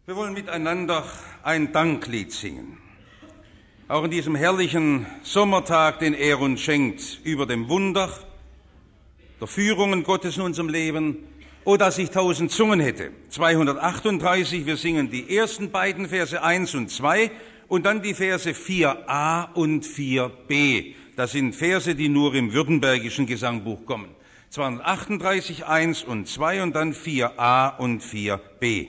Wir wollen miteinander ein Danklied singen. Auch in diesem herrlichen Sommertag, den er uns schenkt, über dem Wunder der Führungen Gottes in unserem Leben. Oh, dass ich 1000 Zungen hätte. 238, wir singen die ersten beiden Verse 1 und 2 und dann die Verse 4a und 4b. Das sind Verse, die nur im württembergischen Gesangbuch kommen. 238, 1 und 2 und dann 4a und 4b.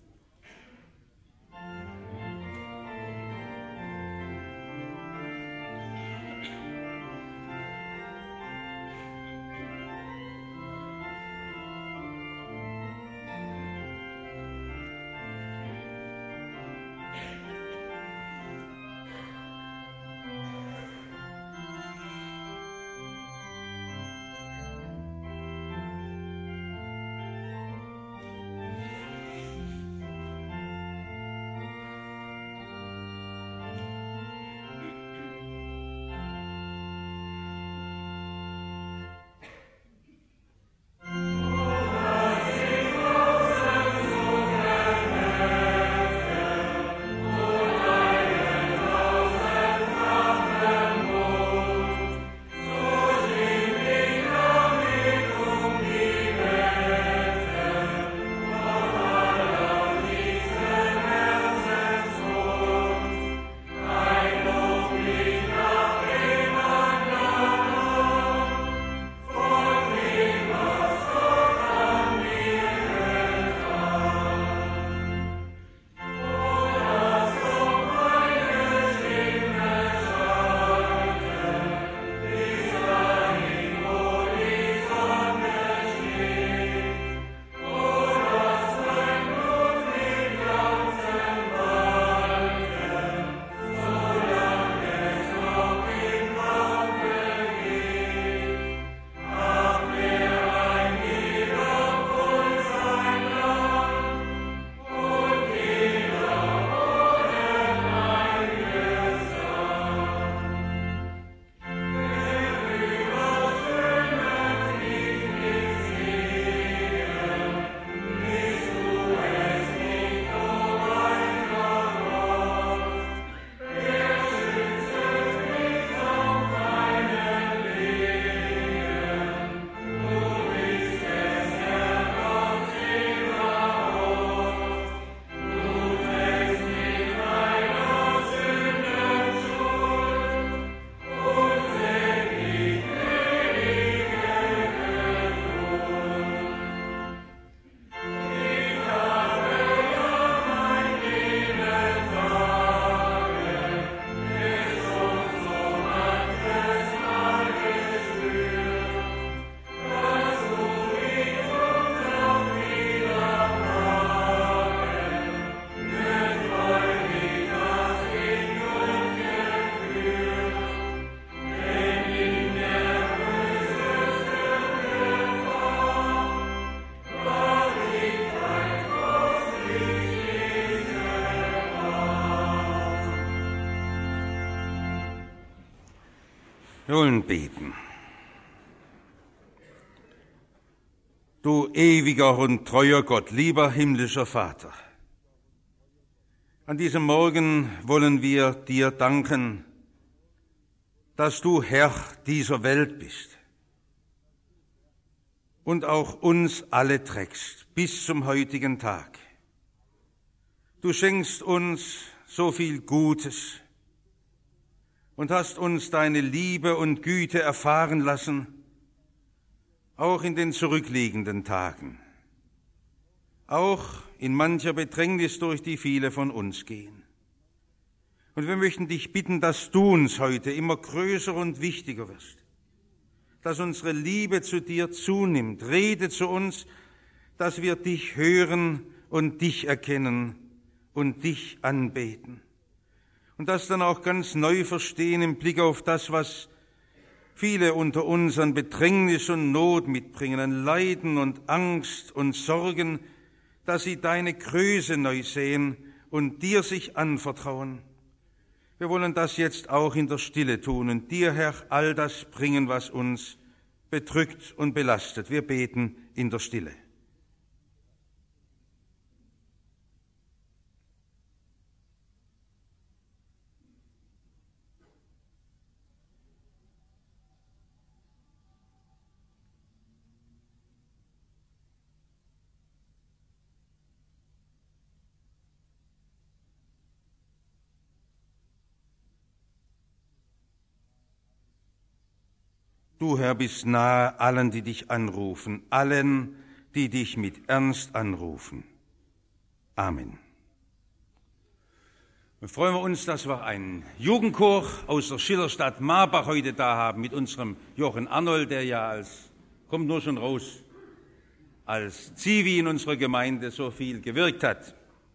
Wir wollen beten. Du ewiger und treuer Gott, lieber himmlischer Vater, an diesem Morgen wollen wir dir danken, dass du Herr dieser Welt bist und auch uns alle trägst bis zum heutigen Tag. Du schenkst uns so viel Gutes und hast uns deine Liebe und Güte erfahren lassen, auch in den zurückliegenden Tagen, auch in mancher Bedrängnis, durch die viele von uns gehen. Und wir möchten dich bitten, dass du uns heute immer größer und wichtiger wirst, dass unsere Liebe zu dir zunimmt. Rede zu uns, dass wir dich hören und dich erkennen und dich anbeten. Und das dann auch ganz neu verstehen im Blick auf das, was viele unter uns an Bedrängnis und Not mitbringen, an Leiden und Angst und Sorgen, dass sie deine Größe neu sehen und dir sich anvertrauen. Wir wollen das jetzt auch in der Stille tun und dir, Herr, all das bringen, was uns bedrückt und belastet. Wir beten in der Stille. Du, Herr, bist nahe allen, die dich anrufen, allen, die dich mit Ernst anrufen. Amen. Nun freuen wir uns, dass wir einen Jugendchor aus der Schillerstadt Marbach heute da haben mit unserem Jochen Arnold, der ja kommt nur schon raus, als Zivi in unserer Gemeinde so viel gewirkt hat.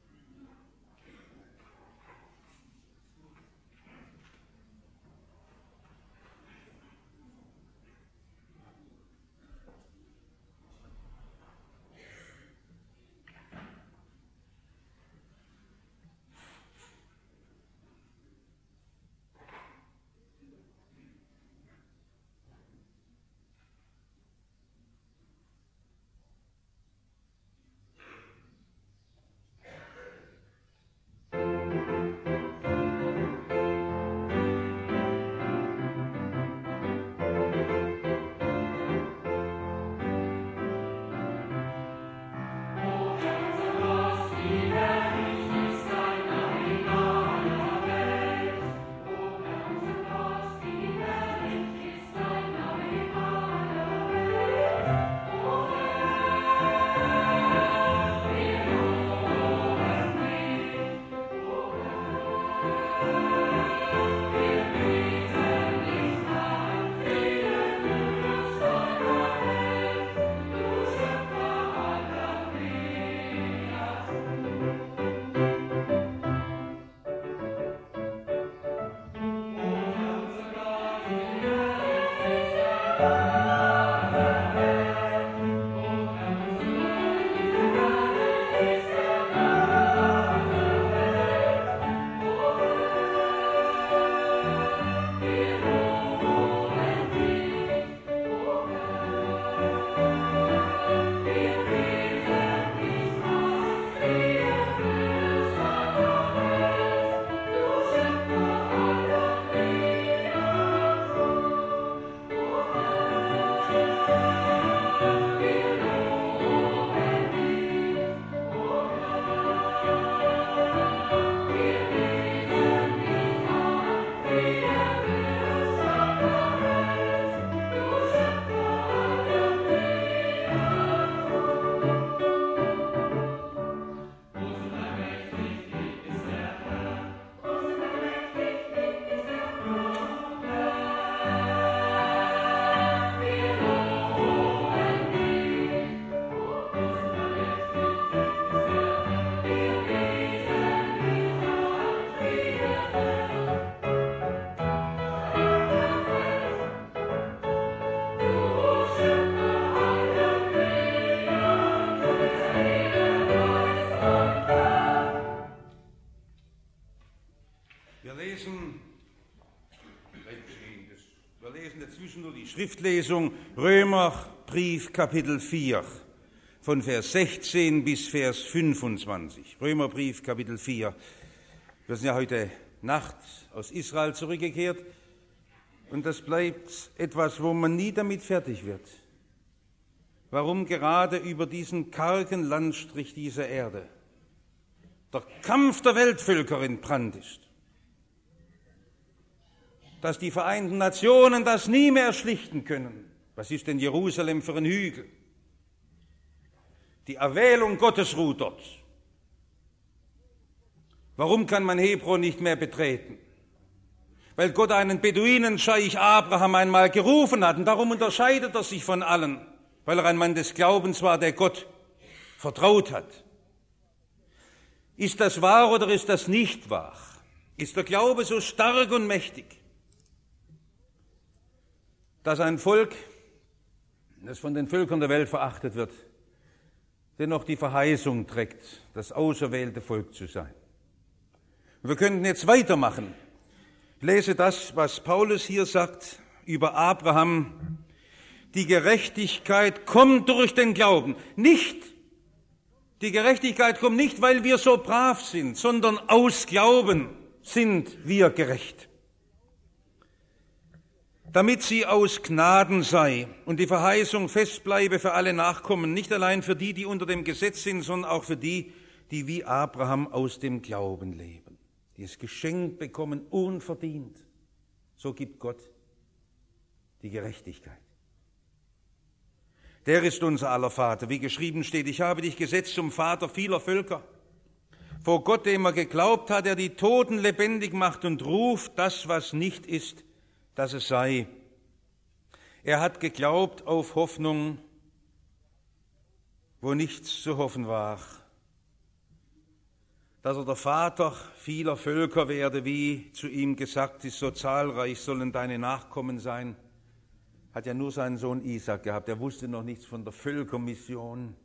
Wir lesen dazwischen nur die Schriftlesung, Römerbrief Kapitel 4, von Vers 16 bis Vers 25. Römerbrief Kapitel 4. Wir sind ja heute Nacht aus Israel zurückgekehrt und das bleibt etwas, wo man nie damit fertig wird. Warum gerade über diesen kargen Landstrich dieser Erde der Kampf der Weltvölker entbrannt ist. Dass die Vereinten Nationen das nie mehr schlichten können. Was ist denn Jerusalem für ein Hügel? Die Erwählung Gottes ruht dort. Warum kann man Hebron nicht mehr betreten? Weil Gott einen Beduinenscheich Abraham einmal gerufen hat und darum unterscheidet er sich von allen, weil er ein Mann des Glaubens war, der Gott vertraut hat. Ist das wahr oder ist das nicht wahr? Ist der Glaube so stark und mächtig, dass ein Volk, das von den Völkern der Welt verachtet wird, dennoch die Verheißung trägt, das auserwählte Volk zu sein? Und wir könnten jetzt weitermachen. Ich lese das, was Paulus hier sagt über Abraham. Die Gerechtigkeit kommt durch den Glauben. Die Gerechtigkeit kommt nicht, weil wir so brav sind, sondern aus Glauben sind wir gerecht. Damit sie aus Gnaden sei und die Verheißung fest bleibe für alle Nachkommen, nicht allein für die, die unter dem Gesetz sind, sondern auch für die, die wie Abraham aus dem Glauben leben, die es geschenkt bekommen, unverdient. So gibt Gott die Gerechtigkeit. Der ist unser aller Vater, wie geschrieben steht, ich habe dich gesetzt zum Vater vieler Völker. Vor Gott, dem er geglaubt hat, der die Toten lebendig macht und ruft das, was nicht ist, dass es sei. Er hat geglaubt auf Hoffnung, wo nichts zu hoffen war. Dass er der Vater vieler Völker werde, wie zu ihm gesagt ist, so zahlreich sollen deine Nachkommen sein. Hat ja nur seinen Sohn Isaac gehabt, er wusste noch nichts von der Völkermission.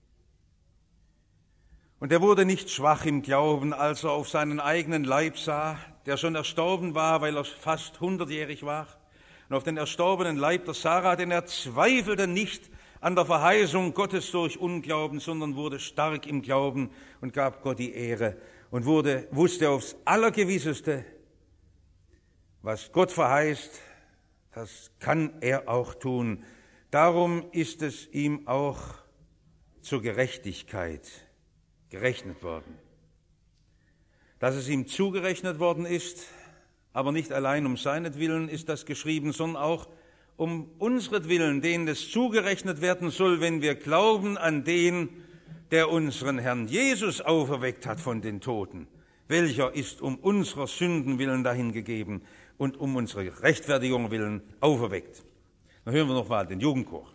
Und er wurde nicht schwach im Glauben, als er auf seinen eigenen Leib sah, der schon erstorben war, weil er fast 100-jährig war, und auf den erstorbenen Leib der Sarah, denn er zweifelte nicht an der Verheißung Gottes durch Unglauben, sondern wurde stark im Glauben und gab Gott die Ehre und wusste aufs Allergewisseste, was Gott verheißt, das kann er auch tun. Darum ist es ihm auch zur Gerechtigkeit gerechnet worden. Dass es ihm zugerechnet worden ist, aber nicht allein um seinetwillen ist das geschrieben, sondern auch um unsretwillen, denen es zugerechnet werden soll, wenn wir glauben an den, der unseren Herrn Jesus auferweckt hat von den Toten. Welcher ist um unserer Sünden willen dahingegeben und um unsere Rechtfertigung willen auferweckt. Dann hören wir noch mal den Jugendchor.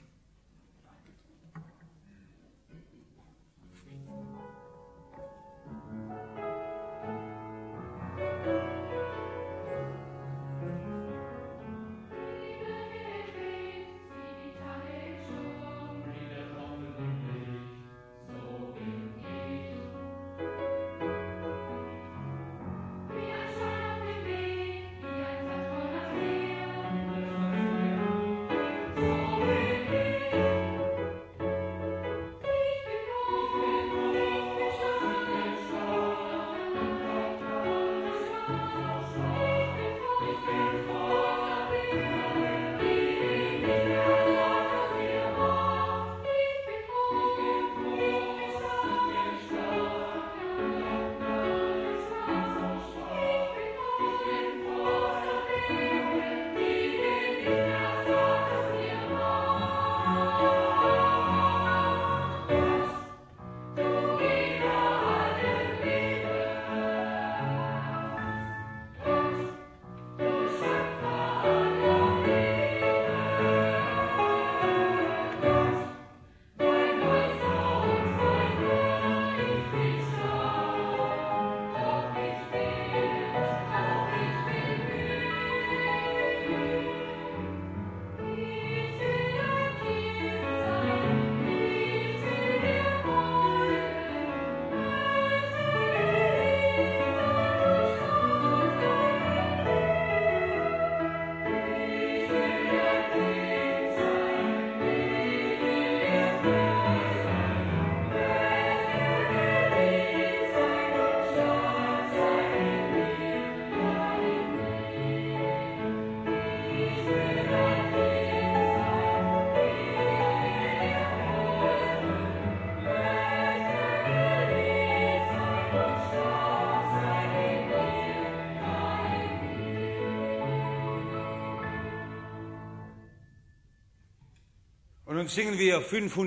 Und nun singen wir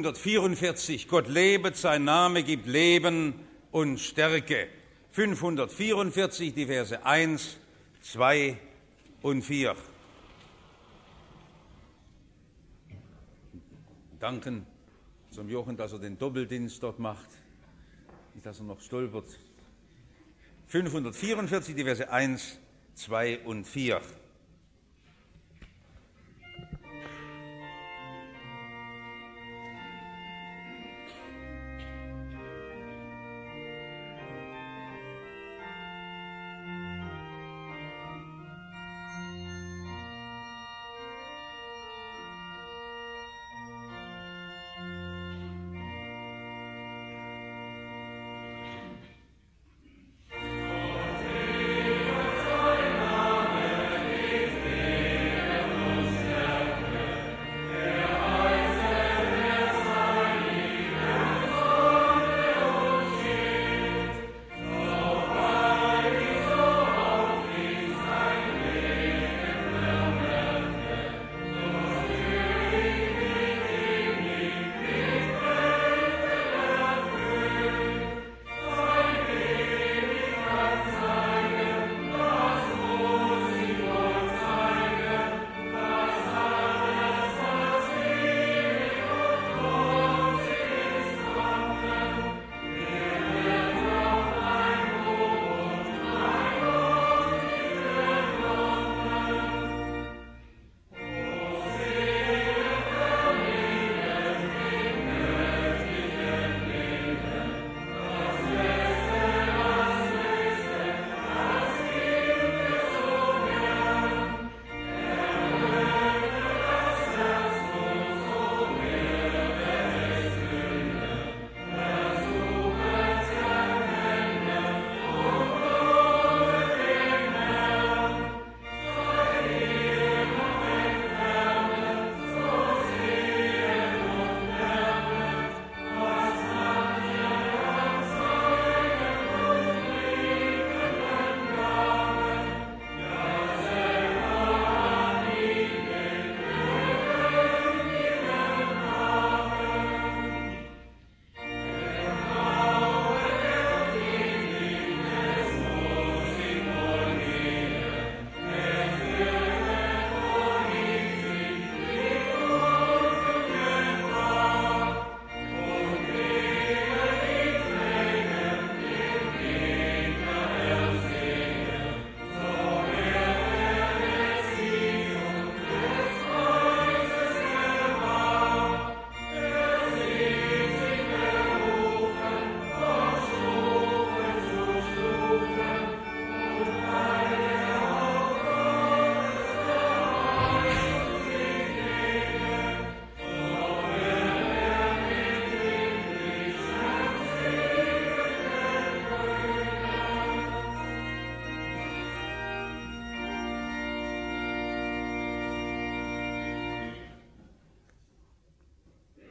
544, Gott lebet, sein Name gibt Leben und Stärke. 544, die Verse 1, 2 und 4. Danken zum Jochen, dass er den Doppeldienst dort macht, nicht, dass er noch stolpert. 544, die Verse 1, 2 und 4.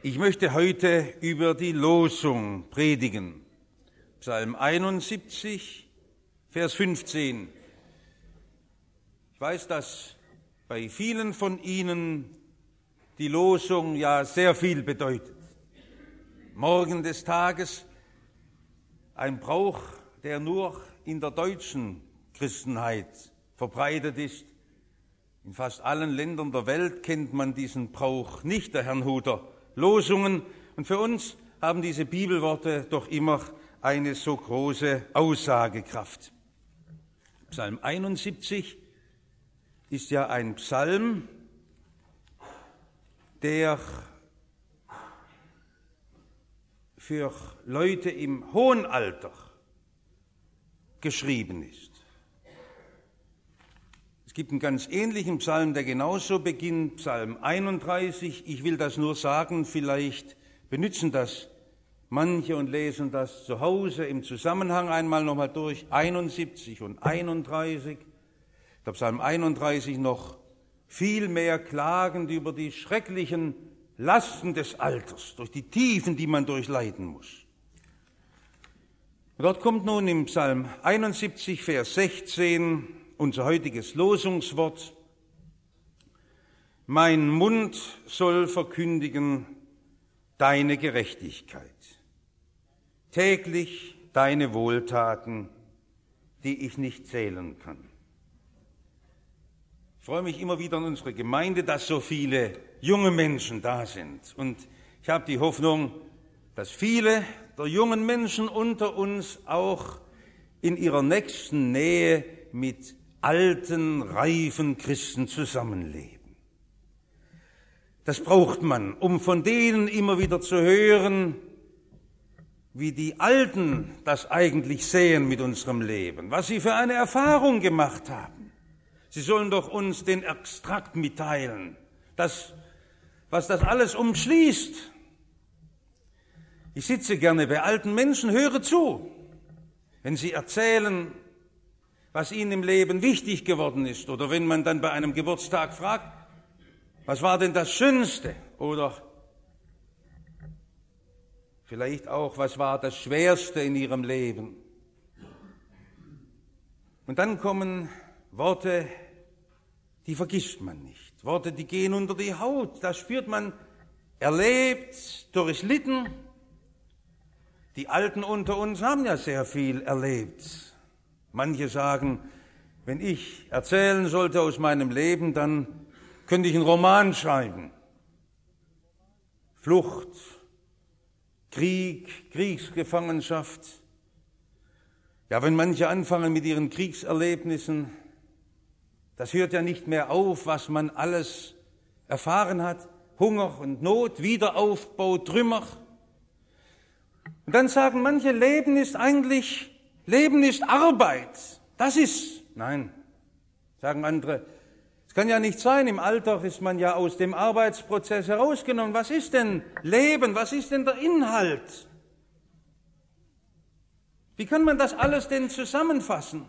Ich möchte heute über die Losung predigen. Psalm 71, Vers 15. Ich weiß, dass bei vielen von Ihnen die Losung ja sehr viel bedeutet. Morgen des Tages, ein Brauch, der nur in der deutschen Christenheit verbreitet ist. In fast allen Ländern der Welt kennt man diesen Brauch nicht, der Herrnhuter Losungen. Und für uns haben diese Bibelworte doch immer eine so große Aussagekraft. Psalm 71 ist ja ein Psalm, der für Leute im hohen Alter geschrieben ist. Es gibt einen ganz ähnlichen Psalm, der genauso beginnt, Psalm 31. Ich will das nur sagen, vielleicht benutzen das manche und lesen das zu Hause im Zusammenhang einmal nochmal durch. 71 und 31. Der Psalm 31 noch viel mehr klagend über die schrecklichen Lasten des Alters, durch die Tiefen, die man durchleiden muss. Und dort kommt nun im Psalm 71, Vers 16, unser heutiges Losungswort: Mein Mund soll verkündigen deine Gerechtigkeit, täglich deine Wohltaten, die ich nicht zählen kann. Ich freue mich immer wieder an unsere Gemeinde, dass so viele junge Menschen da sind. Und ich habe die Hoffnung, dass viele der jungen Menschen unter uns auch in ihrer nächsten Nähe mit alten, reifen Christen zusammenleben. Das braucht man, um von denen immer wieder zu hören, wie die Alten das eigentlich sehen mit unserem Leben, was sie für eine Erfahrung gemacht haben. Sie sollen doch uns den Extrakt mitteilen, was das alles umschließt. Ich sitze gerne bei alten Menschen, höre zu, wenn sie erzählen, was ihnen im Leben wichtig geworden ist, oder wenn man dann bei einem Geburtstag fragt, was war denn das Schönste, oder vielleicht auch, was war das Schwerste in ihrem Leben. Und dann kommen Worte, die vergisst man nicht. Worte, die gehen unter die Haut, das spürt man, erlebt, durchlitten. Die Alten unter uns haben ja sehr viel erlebt. Manche sagen, wenn ich erzählen sollte aus meinem Leben, dann könnte ich einen Roman schreiben. Flucht, Krieg, Kriegsgefangenschaft. Ja, wenn manche anfangen mit ihren Kriegserlebnissen, das hört ja nicht mehr auf, was man alles erfahren hat. Hunger und Not, Wiederaufbau, Trümmer. Und dann sagen manche, Leben ist Arbeit. Nein, sagen andere, es kann ja nicht sein, im Alter ist man ja aus dem Arbeitsprozess herausgenommen. Was ist denn Leben? Was ist denn der Inhalt? Wie kann man das alles denn zusammenfassen?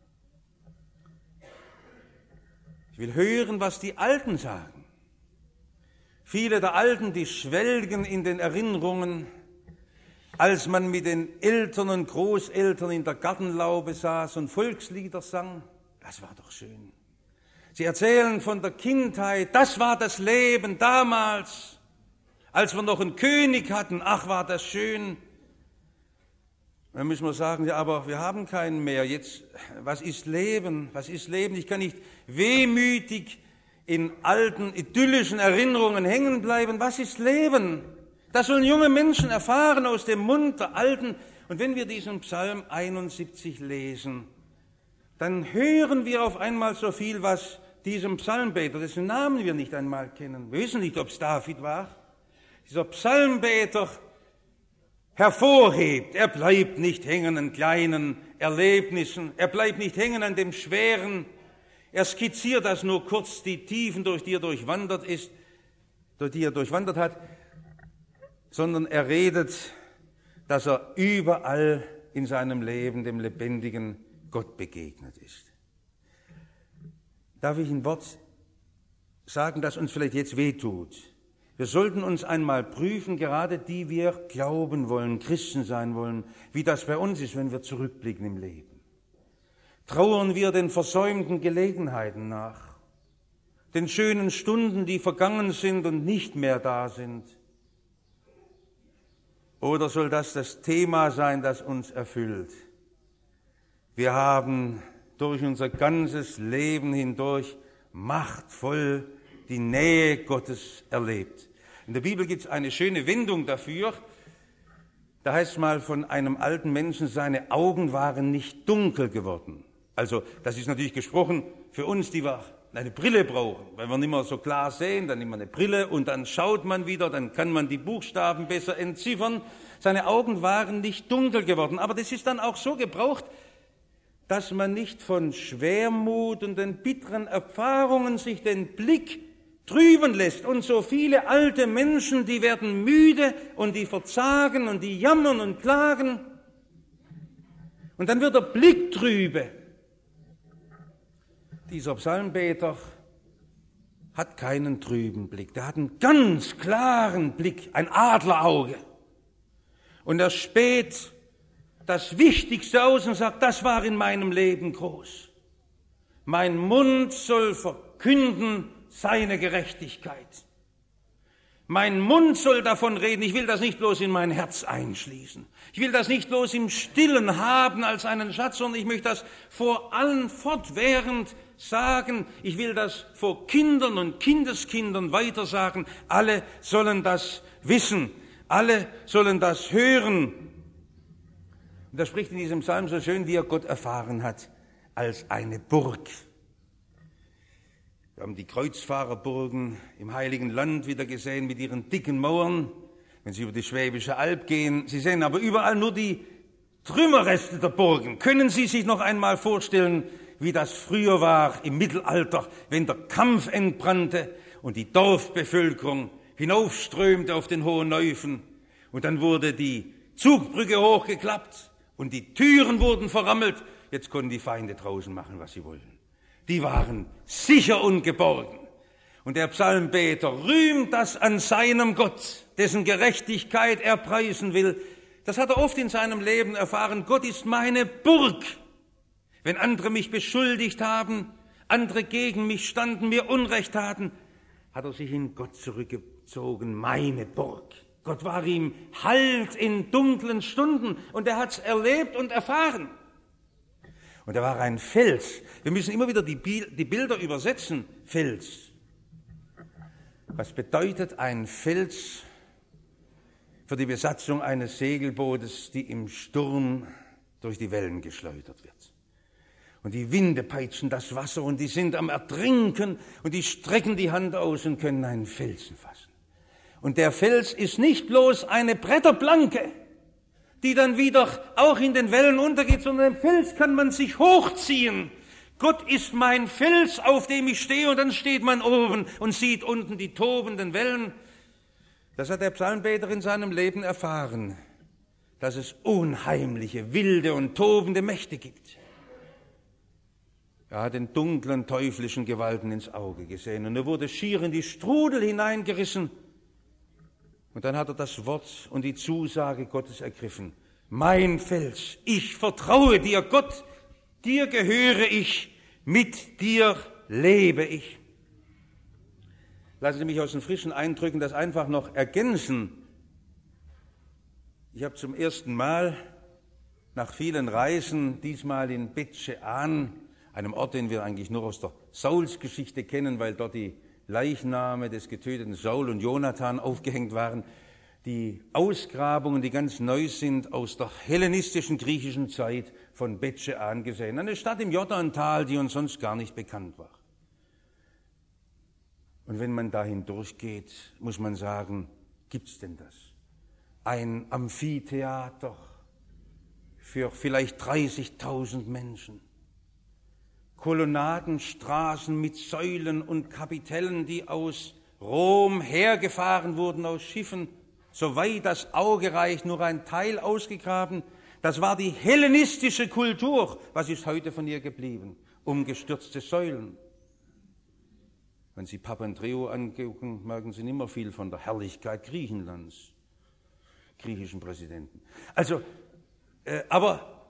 Ich will hören, was die Alten sagen. Viele der Alten, die schwelgen in den Erinnerungen, als man mit den Eltern und Großeltern in der Gartenlaube saß und Volkslieder sang. Das war doch schön. Sie erzählen von der Kindheit, das war das Leben damals, als wir noch einen König hatten. Ach, war das schön. Dann müssen wir sagen, ja, aber wir haben keinen mehr. Jetzt, was ist Leben? Was ist Leben? Ich kann nicht wehmütig in alten, idyllischen Erinnerungen hängen bleiben. Was ist Leben? Das sollen junge Menschen erfahren aus dem Mund der Alten. Und wenn wir diesen Psalm 71 lesen, dann hören wir auf einmal so viel, was diesem Psalmbeter, dessen Namen wir nicht einmal kennen, wir wissen nicht, ob es David war, dieser Psalmbeter hervorhebt. Er bleibt nicht hängen an kleinen Erlebnissen, er bleibt nicht hängen an dem Schweren, er skizziert das nur kurz, die Tiefen, durch die er durchwandert hat, sondern er redet, dass er überall in seinem Leben dem lebendigen Gott begegnet ist. Darf ich ein Wort sagen, das uns vielleicht jetzt wehtut? Wir sollten uns einmal prüfen, gerade die wir glauben wollen, Christen sein wollen, wie das bei uns ist, wenn wir zurückblicken im Leben. Trauern wir den versäumten Gelegenheiten nach, den schönen Stunden, die vergangen sind und nicht mehr da sind? Oder soll das Thema sein, das uns erfüllt? Wir haben durch unser ganzes Leben hindurch machtvoll die Nähe Gottes erlebt. In der Bibel gibt es eine schöne Wendung dafür. Da heißt es mal von einem alten Menschen, seine Augen waren nicht dunkel geworden. Also das ist natürlich gesprochen für uns, die wir eine Brille brauchen. Weil wir nicht mehr so klar sehen, dann nimmt man eine Brille und dann schaut man wieder, dann kann man die Buchstaben besser entziffern. Seine Augen waren nicht dunkel geworden. Aber das ist dann auch so gebraucht, dass man nicht von Schwermut und den bitteren Erfahrungen sich den Blick trüben lässt. Und so viele alte Menschen, die werden müde und die verzagen und die jammern und klagen. Und dann wird der Blick trübe. Dieser Psalmbeter hat keinen trüben Blick. Der hat einen ganz klaren Blick, ein Adlerauge. Und er späht das Wichtigste aus und sagt, das war in meinem Leben groß. Mein Mund soll verkünden seine Gerechtigkeit. Mein Mund soll davon reden, ich will das nicht bloß in mein Herz einschließen. Ich will das nicht bloß im Stillen haben als einen Schatz, sondern ich möchte das vor allen fortwährend sagen. Ich will das vor Kindern und Kindeskindern weitersagen. Alle sollen das wissen. Alle sollen das hören. Und da spricht in diesem Psalm so schön, wie er Gott erfahren hat, als eine Burg. Wir haben die Kreuzfahrerburgen im Heiligen Land wieder gesehen mit ihren dicken Mauern, wenn Sie über die Schwäbische Alb gehen. Sie sehen aber überall nur die Trümmerreste der Burgen. Können Sie sich noch einmal vorstellen, wie das früher war im Mittelalter, wenn der Kampf entbrannte und die Dorfbevölkerung hinaufströmte auf den Hohen Neufen und dann wurde die Zugbrücke hochgeklappt und die Türen wurden verrammelt. Jetzt konnten die Feinde draußen machen, was sie wollten. Die waren sicher und geborgen. Und der Psalmbeter rühmt das an seinem Gott, dessen Gerechtigkeit er preisen will. Das hat er oft in seinem Leben erfahren. Gott ist meine Burg. Wenn andere mich beschuldigt haben, andere gegen mich standen, mir Unrecht taten, hat er sich in Gott zurückgezogen, meine Burg. Gott war ihm Halt in dunklen Stunden und er hat's erlebt und erfahren. Und er war ein Fels. Wir müssen immer wieder die Bilder übersetzen. Fels. Was bedeutet ein Fels für die Besatzung eines Segelbootes, die im Sturm durch die Wellen geschleudert wird? Und die Winde peitschen das Wasser und die sind am Ertrinken und die strecken die Hand aus und können einen Felsen fassen. Und der Fels ist nicht bloß eine Bretterplanke, die dann wieder auch in den Wellen untergeht, sondern den Fels kann man sich hochziehen. Gott ist mein Fels, auf dem ich stehe, und dann steht man oben und sieht unten die tobenden Wellen. Das hat der Psalmbeter in seinem Leben erfahren, dass es unheimliche, wilde und tobende Mächte gibt. Er hat den dunklen, teuflischen Gewalten ins Auge gesehen und er wurde schier in die Strudel hineingerissen. Und dann hat er das Wort und die Zusage Gottes ergriffen. Mein Fels, ich vertraue dir, Gott, dir gehöre ich, mit dir lebe ich. Lassen Sie mich aus den frischen Eindrücken das einfach noch ergänzen. Ich habe zum ersten Mal nach vielen Reisen, diesmal in Bet She'an, einem Ort, den wir eigentlich nur aus der Saulsgeschichte kennen, weil dort die Leichname des getöteten Saul und Jonathan aufgehängt waren, die Ausgrabungen, die ganz neu sind, aus der hellenistischen griechischen Zeit von Bet She'an gesehen. Eine Stadt im Jordantal, die uns sonst gar nicht bekannt war. Und wenn man dahin durchgeht, muss man sagen, gibt's denn das? Ein Amphitheater für vielleicht 30.000 Menschen. Kolonnadenstraßen mit Säulen und Kapitellen, die aus Rom hergefahren wurden, aus Schiffen, soweit das Auge reicht, nur ein Teil ausgegraben. Das war die hellenistische Kultur. Was ist heute von ihr geblieben? Umgestürzte Säulen. Wenn Sie Papandreou angucken, merken Sie nicht mehr viel von der Herrlichkeit Griechenlands, griechischen Präsidenten. Also, aber,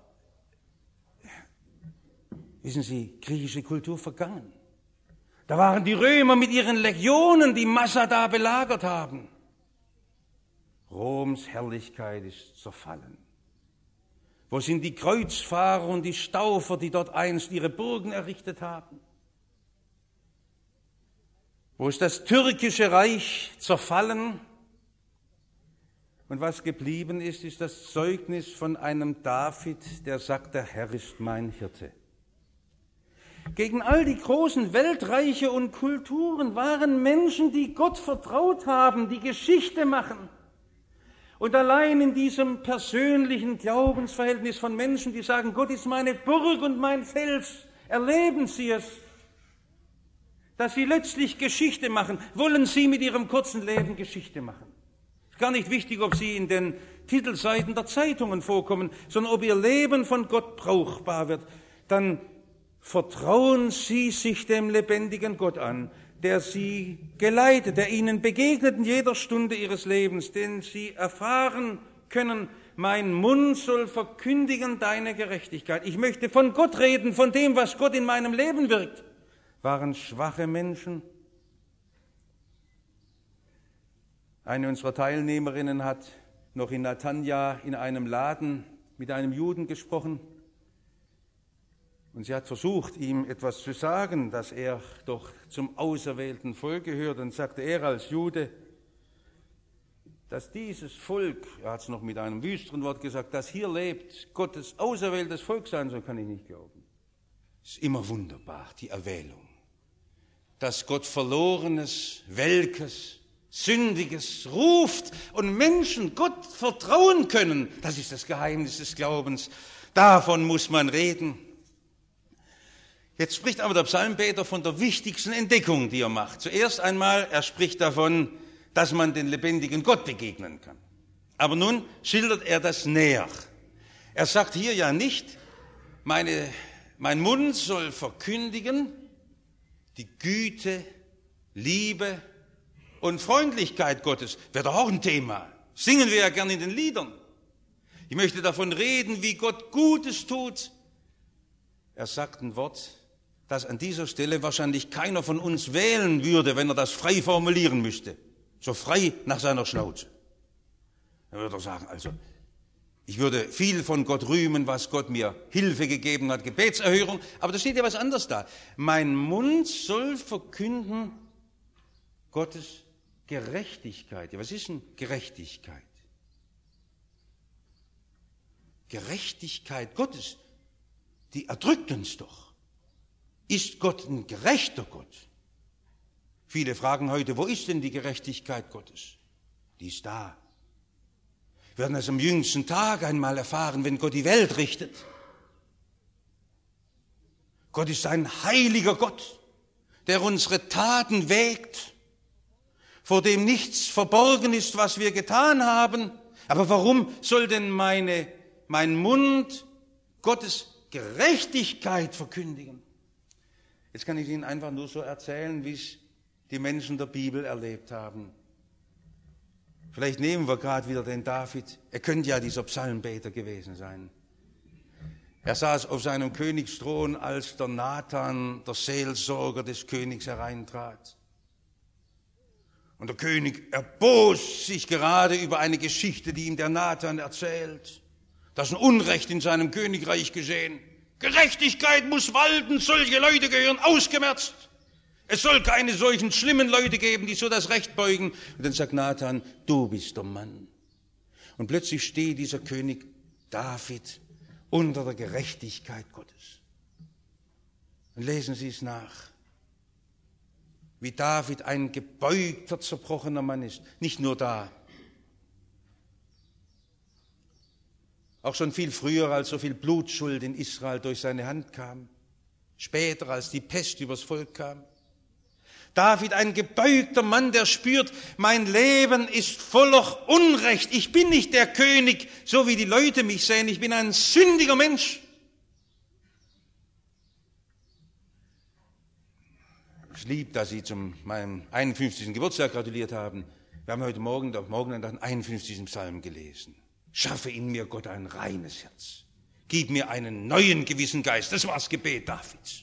wissen Sie, griechische Kultur vergangen. Da waren die Römer mit ihren Legionen, die Massada belagert haben. Roms Herrlichkeit ist zerfallen. Wo sind die Kreuzfahrer und die Staufer, die dort einst ihre Burgen errichtet haben? Wo ist das türkische Reich zerfallen? Und was geblieben ist, ist das Zeugnis von einem David, der sagt, der Herr ist mein Hirte. Gegen all die großen Weltreiche und Kulturen waren Menschen, die Gott vertraut haben, die Geschichte machen. Und allein in diesem persönlichen Glaubensverhältnis von Menschen, die sagen, Gott ist meine Burg und mein Fels, erleben sie es, dass sie letztlich Geschichte machen. Wollen sie mit ihrem kurzen Leben Geschichte machen? Es ist gar nicht wichtig, ob sie in den Titelseiten der Zeitungen vorkommen, sondern ob ihr Leben von Gott brauchbar wird. Dann vertrauen sie sich dem lebendigen Gott an, der sie geleitet, der ihnen begegnet in jeder Stunde ihres Lebens, den sie erfahren können, mein Mund soll verkündigen deine Gerechtigkeit. Ich möchte von Gott reden, von dem, was Gott in meinem Leben wirkt. Waren schwache Menschen. Eine unserer Teilnehmerinnen hat noch in Natanja in einem Laden mit einem Juden gesprochen. Und sie hat versucht, ihm etwas zu sagen, dass er doch zum auserwählten Volk gehört. Und sagte er als Jude, dass dieses Volk, er hat es noch mit einem wüsteren Wort gesagt, das hier lebt, Gottes auserwähltes Volk sein soll, kann ich nicht glauben. Es ist immer wunderbar, die Erwählung. Dass Gott Verlorenes, Welkes, Sündiges ruft und Menschen Gott vertrauen können. Das ist das Geheimnis des Glaubens. Davon muss man reden. Jetzt spricht aber der Psalmbeter von der wichtigsten Entdeckung, die er macht. Zuerst einmal, er spricht davon, dass man den lebendigen Gott begegnen kann. Aber nun schildert er das näher. Er sagt hier ja nicht, mein Mund soll verkündigen die Güte, Liebe und Freundlichkeit Gottes. Wäre doch auch ein Thema. Singen wir ja gern in den Liedern. Ich möchte davon reden, wie Gott Gutes tut. Er sagt ein Wort, das an dieser Stelle wahrscheinlich keiner von uns wählen würde, wenn er das frei formulieren müsste. So frei nach seiner Schnauze. Er würde sagen, also, ich würde viel von Gott rühmen, was Gott mir Hilfe gegeben hat, Gebetserhörung, aber da steht ja was anderes da. Mein Mund soll verkünden Gottes Gerechtigkeit. Ja, was ist denn Gerechtigkeit? Gerechtigkeit Gottes, die erdrückt uns doch. Ist Gott ein gerechter Gott? Viele fragen heute, wo ist denn die Gerechtigkeit Gottes? Die ist da. Wir werden es am jüngsten Tag einmal erfahren, wenn Gott die Welt richtet. Gott ist ein heiliger Gott, der unsere Taten wägt, vor dem nichts verborgen ist, was wir getan haben. Aber warum soll denn mein Mund Gottes Gerechtigkeit verkündigen? Jetzt kann ich Ihnen einfach nur so erzählen, wie es die Menschen der Bibel erlebt haben. Vielleicht nehmen wir gerade wieder den David. Er könnte ja dieser Psalmbeter gewesen sein. Er saß auf seinem Königsthron, als der Nathan, der Seelsorger des Königs, hereintrat. Und der König erbos sich gerade über eine Geschichte, die ihm der Nathan erzählt. Da ist ein Unrecht in seinem Königreich geschehen. Gerechtigkeit muss walten, solche Leute gehören ausgemerzt. Es soll keine solchen schlimmen Leute geben, die so das Recht beugen. Und dann sagt Nathan, du bist der Mann. Und plötzlich steht dieser König David unter der Gerechtigkeit Gottes. Und lesen Sie es nach, wie David ein gebeugter, zerbrochener Mann ist. Nicht nur da. Auch schon viel früher, als so viel Blutschuld in Israel durch seine Hand kam. Später, als die Pest übers Volk kam. David, ein gebeugter Mann, der spürt, mein Leben ist voller Unrecht. Ich bin nicht der König, so wie die Leute mich sehen. Ich bin ein sündiger Mensch. es lieb, dass Sie zu meinem 51. Geburtstag gratuliert haben. Wir haben heute Morgen den 51. Psalm gelesen. Schaffe in mir, Gott, ein reines Herz. Gib mir einen neuen gewissen Geist. Das war das Gebet Davids.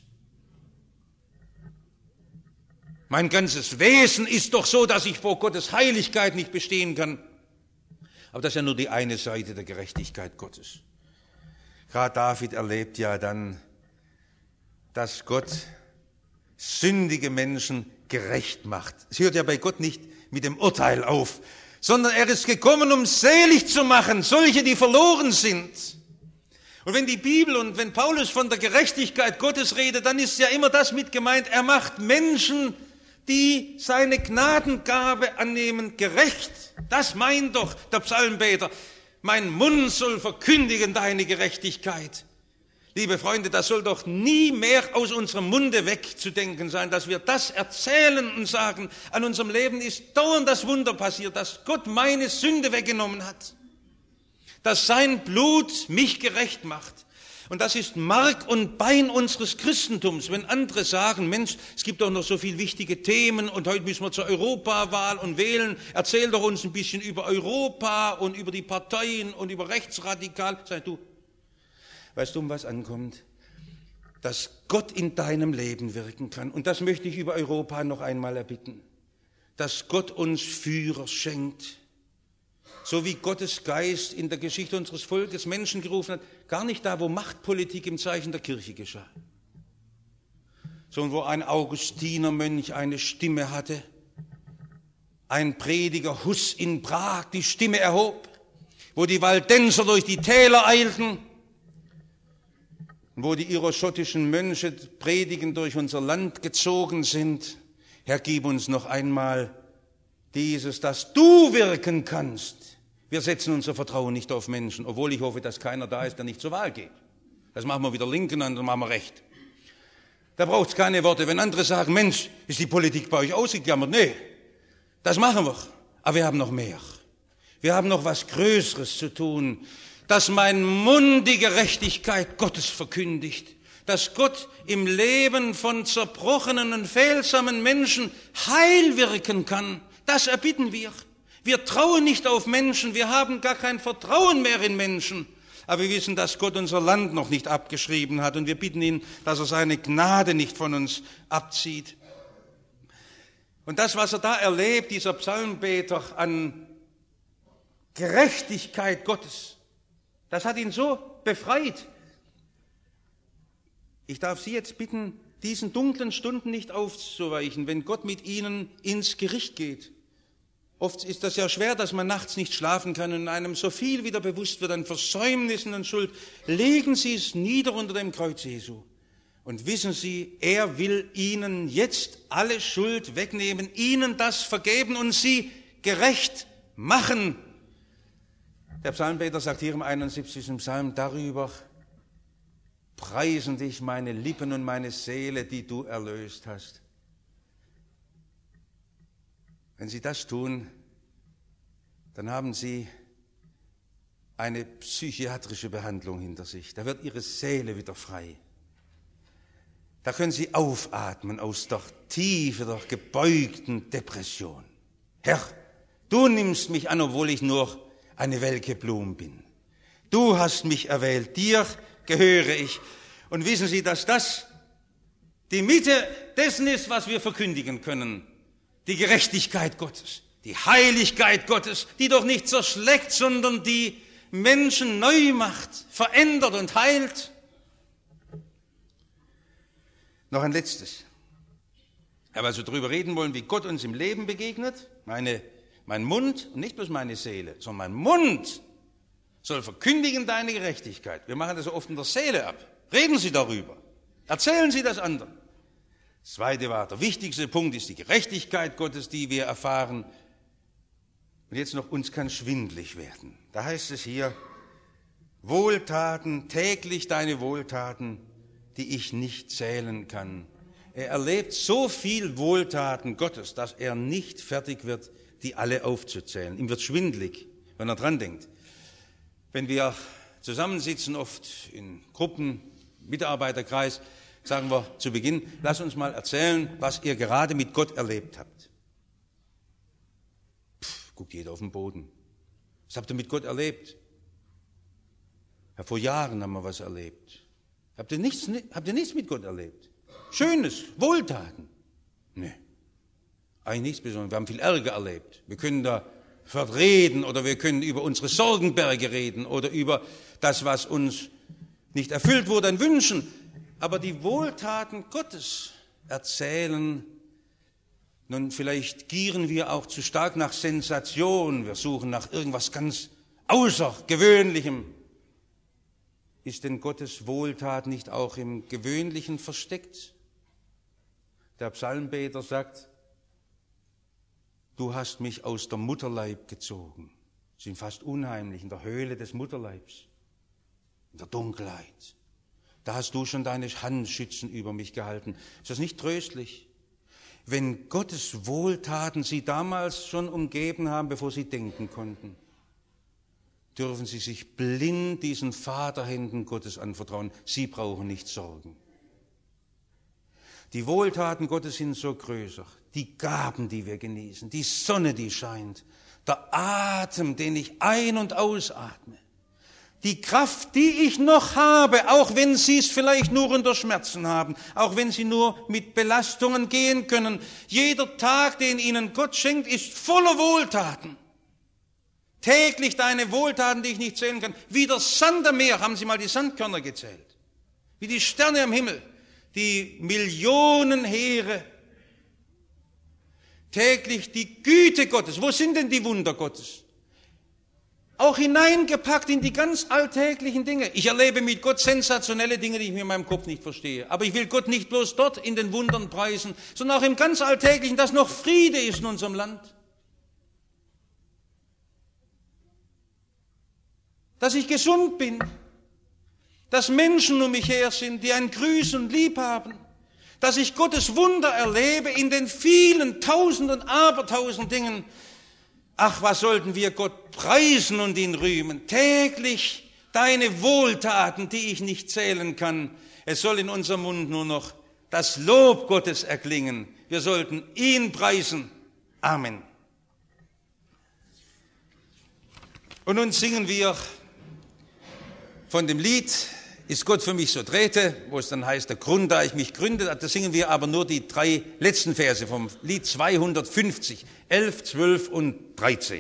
Mein ganzes Wesen ist doch so, dass ich vor Gottes Heiligkeit nicht bestehen kann. Aber das ist ja nur die eine Seite der Gerechtigkeit Gottes. Gerade David erlebt ja dann, dass Gott sündige Menschen gerecht macht. Es hört ja bei Gott nicht mit dem Urteil auf, sondern er ist gekommen, um selig zu machen, solche, die verloren sind. Und wenn die Bibel und wenn Paulus von der Gerechtigkeit Gottes redet, dann ist ja immer das mit gemeint, er macht Menschen, die seine Gnadengabe annehmen, gerecht. Das meint doch der Psalmbeter. Mein Mund soll verkündigen deine Gerechtigkeit. Liebe Freunde, das soll doch nie mehr aus unserem Munde wegzudenken sein, dass wir das erzählen und sagen, an unserem Leben ist dauernd das Wunder passiert, dass Gott meine Sünde weggenommen hat, dass sein Blut mich gerecht macht. Und das ist Mark und Bein unseres Christentums. Wenn andere sagen, Mensch, es gibt doch noch so viele wichtige Themen und heute müssen wir zur Europawahl und wählen, erzähl doch uns ein bisschen über Europa und über die Parteien und über Rechtsradikal. Sag du, weißt du, um was ankommt? Dass Gott in deinem Leben wirken kann. Und das möchte ich über Europa noch einmal erbitten. Dass Gott uns Führer schenkt. So wie Gottes Geist in der Geschichte unseres Volkes Menschen gerufen hat, gar nicht da, wo Machtpolitik im Zeichen der Kirche geschah, sondern wo ein Augustinermönch eine Stimme hatte, ein Prediger Hus in Prag die Stimme erhob, wo die Waldenser durch die Täler eilten, wo die iroschottischen Mönche predigend durch unser Land gezogen sind. Herr, gib uns noch einmal dieses, dass du wirken kannst. Wir setzen unser Vertrauen nicht auf Menschen, obwohl ich hoffe, dass keiner da ist, der nicht zur Wahl geht. Das machen wir wieder Linken an, dann machen wir recht. Da braucht es keine Worte. Wenn andere sagen, Mensch, ist die Politik bei euch ausgeklammert? Nee, das machen wir. Aber wir haben noch mehr. Wir haben noch was Größeres zu tun, dass mein Mund die Gerechtigkeit Gottes verkündigt, dass Gott im Leben von zerbrochenen und fehlsamen Menschen Heil wirken kann. Das erbitten wir. Wir trauen nicht auf Menschen, wir haben gar kein Vertrauen mehr in Menschen. Aber wir wissen, dass Gott unser Land noch nicht abgeschrieben hat und wir bitten ihn, dass er seine Gnade nicht von uns abzieht. Und das, was er da erlebt, dieser Psalmbeter an Gerechtigkeit Gottes, das hat ihn so befreit. Ich darf Sie jetzt bitten, diesen dunklen Stunden nicht aufzuweichen, wenn Gott mit Ihnen ins Gericht geht. Oft ist das ja schwer, dass man nachts nicht schlafen kann und einem so viel wieder bewusst wird an Versäumnissen und Schuld. Legen Sie es nieder unter dem Kreuz Jesu und wissen Sie, er will Ihnen jetzt alle Schuld wegnehmen, Ihnen das vergeben und Sie gerecht machen. Der Psalmbeter sagt hier im 71. Psalm darüber, preisen dich meine Lippen und meine Seele, die du erlöst hast. Wenn Sie das tun, dann haben Sie eine psychiatrische Behandlung hinter sich. Da wird Ihre Seele wieder frei. Da können Sie aufatmen aus der Tiefe der gebeugten Depression. Herr, du nimmst mich an, obwohl ich nur eine welke Blume bin. Du hast mich erwählt, dir gehöre ich. Und wissen Sie, dass das die Mitte dessen ist, was wir verkündigen können. Die Gerechtigkeit Gottes, die Heiligkeit Gottes, die doch nicht zerschlägt, sondern die Menschen neu macht, verändert und heilt. Noch ein letztes. Ich habe also darüber reden wollen, wie Gott uns im Leben begegnet. Mein Mund, und nicht bloß meine Seele, sondern mein Mund soll verkündigen deine Gerechtigkeit. Wir machen das so oft in der Seele ab. Reden Sie darüber. Erzählen Sie das anderen. Das zweite war, der wichtigste Punkt ist die Gerechtigkeit Gottes, die wir erfahren. Und jetzt noch, uns kann schwindlig werden. Da heißt es hier, Wohltaten, täglich deine Wohltaten, die ich nicht zählen kann. Er erlebt so viel Wohltaten Gottes, dass er nicht fertig wird, die alle aufzuzählen. Ihm wird schwindlig, wenn er dran denkt. Wenn wir zusammensitzen, oft in Gruppen, Mitarbeiterkreis, sagen wir zu Beginn, lasst uns mal erzählen, was ihr gerade mit Gott erlebt habt. Guckt jeder auf den Boden. Was habt ihr mit Gott erlebt? Ja, vor Jahren haben wir was erlebt. Habt ihr nichts mit Gott erlebt? Schönes, Wohltaten? Nee, eigentlich nichts Besonderes. Wir haben viel Ärger erlebt. Wir können da reden oder wir können über unsere Sorgenberge reden oder über das, was uns nicht erfüllt wurde an Wünschen. Aber die Wohltaten Gottes erzählen, nun vielleicht gieren wir auch zu stark nach Sensation, wir suchen nach irgendwas ganz Außergewöhnlichem. Ist denn Gottes Wohltat nicht auch im Gewöhnlichen versteckt? Der Psalmbeter sagt, du hast mich aus der Mutterleib gezogen. Das ist ihm fast unheimlich, in der Höhle des Mutterleibs, in der Dunkelheit. Da hast du schon deine Handschützen über mich gehalten. Ist das nicht tröstlich? Wenn Gottes Wohltaten sie damals schon umgeben haben, bevor sie denken konnten, dürfen sie sich blind diesen Vaterhänden Gottes anvertrauen. Sie brauchen nicht sorgen. Die Wohltaten Gottes sind so größer. Die Gaben, die wir genießen, die Sonne, die scheint, der Atem, den ich ein- und ausatme, die Kraft, die ich noch habe, auch wenn Sie es vielleicht nur unter Schmerzen haben, auch wenn Sie nur mit Belastungen gehen können. Jeder Tag, den Ihnen Gott schenkt, ist voller Wohltaten. Täglich deine Wohltaten, die ich nicht zählen kann. Wie der Sand am Meer, haben Sie mal die Sandkörner gezählt? Wie die Sterne am Himmel, die Millionen Heere. Täglich die Güte Gottes. Wo sind denn die Wunder Gottes? Auch hineingepackt in die ganz alltäglichen Dinge. Ich erlebe mit Gott sensationelle Dinge, die ich mir in meinem Kopf nicht verstehe. Aber ich will Gott nicht bloß dort in den Wundern preisen, sondern auch im ganz Alltäglichen, dass noch Friede ist in unserem Land. Dass ich gesund bin. Dass Menschen um mich her sind, die ein Grüß und Lieb haben. Dass ich Gottes Wunder erlebe in den vielen Tausenden, Abertausend Dingen. Ach, was sollten wir Gott preisen und ihn rühmen? Täglich deine Wohltaten, die ich nicht zählen kann. Es soll in unserem Mund nur noch das Lob Gottes erklingen. Wir sollten ihn preisen. Amen. Und nun singen wir von dem Lied Ist Gott für mich so Drähte, wo es dann heißt, der Grund, da ich mich gründe. Da singen wir aber nur die 3 letzten Verse vom Lied 250, 11, 12 und 13.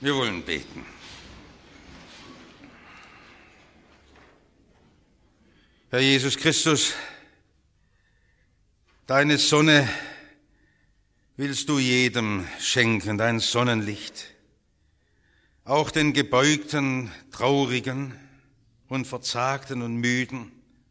Wir wollen beten. Herr Jesus Christus, deine Sonne willst du jedem schenken, dein Sonnenlicht, auch den Gebeugten, Traurigen und Verzagten und Müden.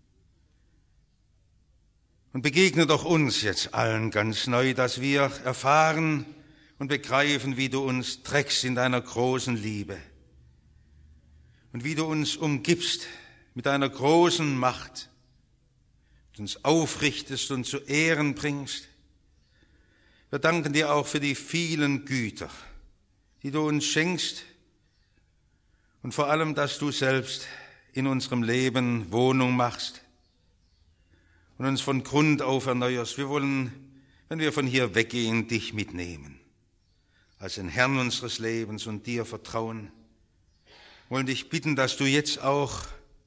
Und begegne doch uns jetzt allen ganz neu, dass wir erfahren und begreifen, wie du uns trägst in deiner großen Liebe und wie du uns umgibst mit deiner großen Macht, uns aufrichtest und zu Ehren bringst. Wir danken dir auch für die vielen Güter, die du uns schenkst und vor allem, dass du selbst in unserem Leben Wohnung machst und uns von Grund auf erneuerst. Wir wollen, wenn wir von hier weggehen, dich mitnehmen, als den Herrn unseres Lebens und dir vertrauen. Wir wollen dich bitten, dass du jetzt auch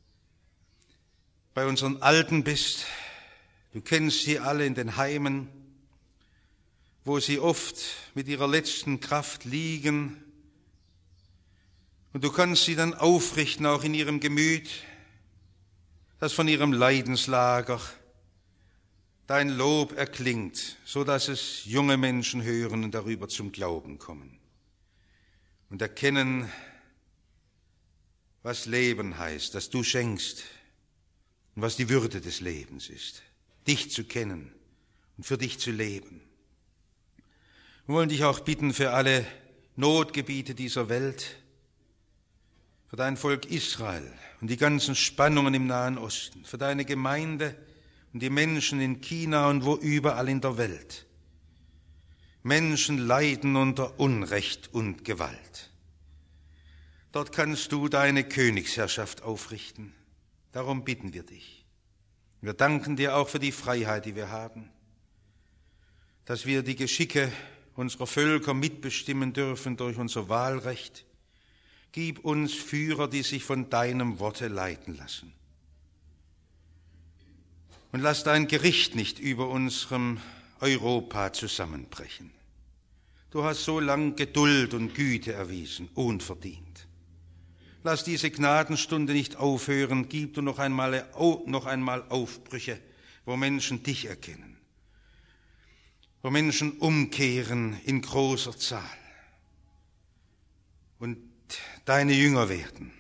bei unseren Alten bist. Du kennst sie alle in den Heimen, wo sie oft mit ihrer letzten Kraft liegen. Und du kannst sie dann aufrichten, auch in ihrem Gemüt, das von ihrem Leidenslager dein Lob erklingt, so dass es junge Menschen hören und darüber zum Glauben kommen und erkennen, was Leben heißt, das du schenkst und was die Würde des Lebens ist, dich zu kennen und für dich zu leben. Wir wollen dich auch bitten für alle Notgebiete dieser Welt, für dein Volk Israel und die ganzen Spannungen im Nahen Osten, für deine Gemeinde und die Menschen in China und wo überall in der Welt. Menschen leiden unter Unrecht und Gewalt. Dort kannst du deine Königsherrschaft aufrichten. Darum bitten wir dich. Wir danken dir auch für die Freiheit, die wir haben, dass wir die Geschicke unserer Völker mitbestimmen dürfen durch unser Wahlrecht. Gib uns Führer, die sich von deinem Worte leiten lassen. Und lass dein Gericht nicht über unserem Europa zusammenbrechen. Du hast so lang Geduld und Güte erwiesen, unverdient. Lass diese Gnadenstunde nicht aufhören, gib du noch einmal Aufbrüche, wo Menschen dich erkennen, wo Menschen umkehren in großer Zahl und deine Jünger werden.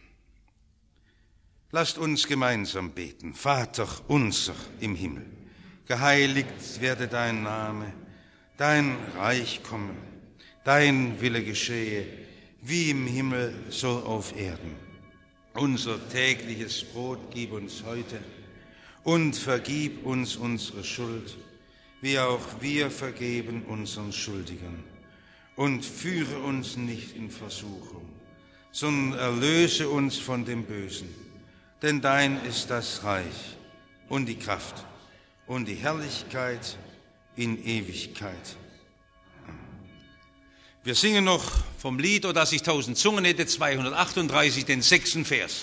Lasst uns gemeinsam beten. Vater unser im Himmel, geheiligt werde dein Name, dein Reich komme, dein Wille geschehe, wie im Himmel, so auf Erden. Unser tägliches Brot gib uns heute und vergib uns unsere Schuld, wie auch wir vergeben unseren Schuldigern. Und führe uns nicht in Versuchung, sondern erlöse uns von dem Bösen. Denn dein ist das Reich und die Kraft und die Herrlichkeit in Ewigkeit. Amen. Wir singen noch vom Lied, O dass ich 1000 Zungen hätte, 238, den 6. Vers.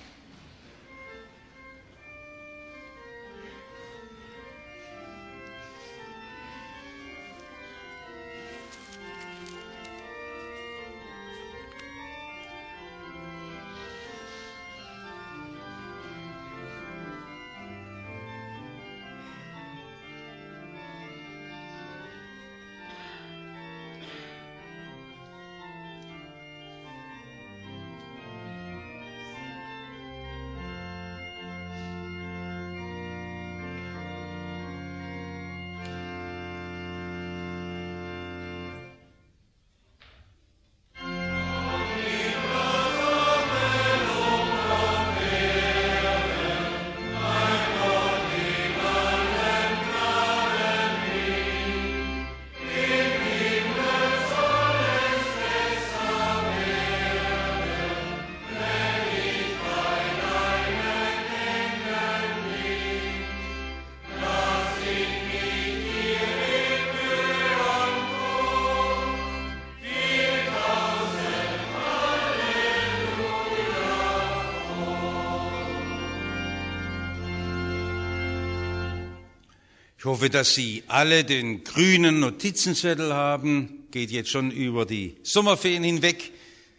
Ich hoffe, dass Sie alle den grünen Notizenzettel haben. Geht jetzt schon über die Sommerferien hinweg.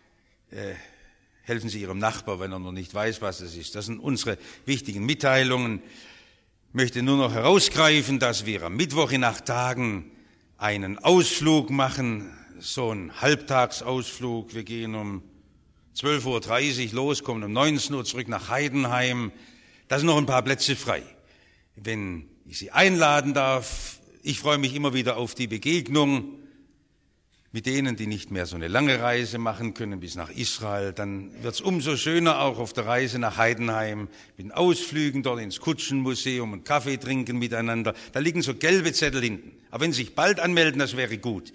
helfen Sie Ihrem Nachbar, wenn er noch nicht weiß, was es ist. Das sind unsere wichtigen Mitteilungen. Ich möchte nur noch herausgreifen, dass wir am Mittwoch in 8 Tagen einen Ausflug machen, so einen Halbtagsausflug. Wir gehen um 12.30 Uhr los, kommen um 19 Uhr zurück nach Heidenheim. Da sind noch ein paar Plätze frei. Wenn ich Sie einladen darf, ich freue mich immer wieder auf die Begegnung mit denen, die nicht mehr so eine lange Reise machen können bis nach Israel. Dann wird es umso schöner auch auf der Reise nach Heidenheim mit den Ausflügen dort ins Kutschenmuseum und Kaffee trinken miteinander. Da liegen so gelbe Zettel hinten. Aber wenn Sie sich bald anmelden, das wäre gut.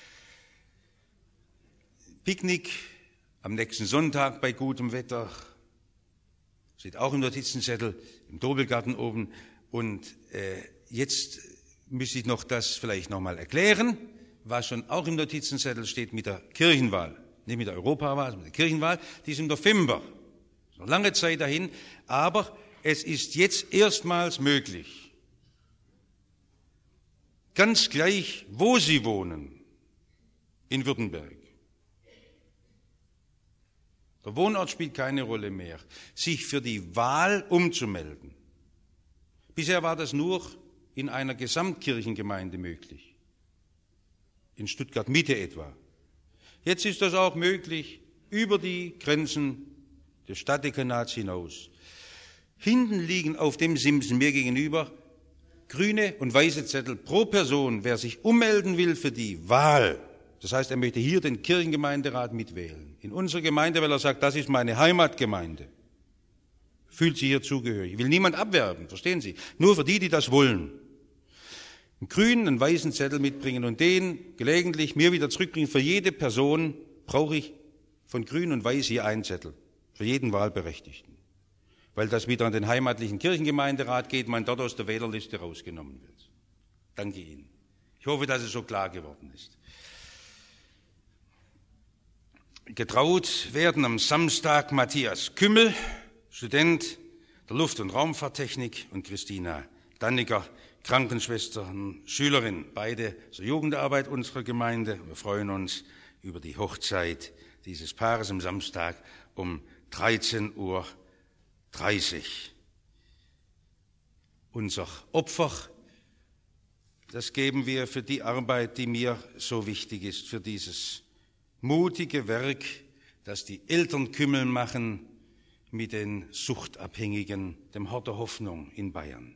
Picknick am nächsten Sonntag bei gutem Wetter. Steht auch im Notizenzettel im Dobelgarten oben. Und jetzt müsste ich noch das vielleicht nochmal erklären, was schon auch im Notizenzettel steht mit der Kirchenwahl. Nicht mit der Europawahl, sondern mit der Kirchenwahl. Die ist im November. Noch lange Zeit dahin. Aber es ist jetzt erstmals möglich, ganz gleich, wo Sie wohnen, in Württemberg. Der Wohnort spielt keine Rolle mehr, sich für die Wahl umzumelden. Bisher war das nur in einer Gesamtkirchengemeinde möglich. In Stuttgart-Mitte etwa. Jetzt ist das auch möglich über die Grenzen des Stadtdekanats hinaus. Hinten liegen auf dem Simsen mir gegenüber grüne und weiße Zettel pro Person, wer sich ummelden will für die Wahl. Das heißt, er möchte hier den Kirchengemeinderat mitwählen. In unserer Gemeinde, weil er sagt, das ist meine Heimatgemeinde. Fühlt sich hier zugehörig. Ich will niemand abwerben, verstehen Sie? Nur für die, die das wollen. Einen grünen, einen weißen Zettel mitbringen und den gelegentlich mir wieder zurückbringen. Für jede Person brauche ich von grün und weiß hier einen Zettel. Für jeden Wahlberechtigten. Weil das wieder an den heimatlichen Kirchengemeinderat geht, man dort aus der Wählerliste rausgenommen wird. Danke Ihnen. Ich hoffe, dass es so klar geworden ist. Getraut werden am Samstag Matthias Kümmel, Student der Luft- und Raumfahrttechnik, und Christina Danniger, Krankenschwester und Schülerin, beide zur Jugendarbeit unserer Gemeinde. Wir freuen uns über die Hochzeit dieses Paares am Samstag um 13.30 Uhr. Unser Opfer, das geben wir für die Arbeit, die mir so wichtig ist, für dieses mutige Werk, das die Eltern Kümmel machen mit den Suchtabhängigen, dem Hort der Hoffnung in Bayern.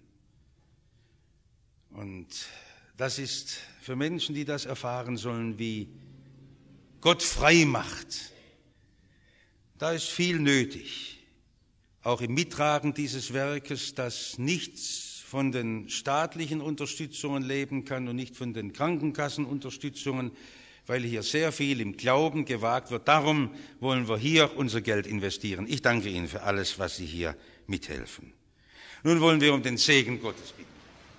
Und das ist für Menschen, die das erfahren sollen, wie Gott frei macht. Da ist viel nötig, auch im Mittragen dieses Werkes, das nichts von den staatlichen Unterstützungen leben kann und nicht von den Krankenkassenunterstützungen, weil hier sehr viel im Glauben gewagt wird. Darum wollen wir hier unser Geld investieren. Ich danke Ihnen für alles, was Sie hier mithelfen. Nun wollen wir um den Segen Gottes bitten.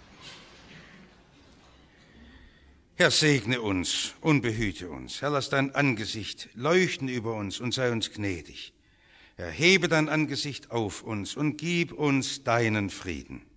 Herr, segne uns und behüte uns. Herr, lass dein Angesicht leuchten über uns und sei uns gnädig. Herr, hebe dein Angesicht auf uns und gib uns deinen Frieden.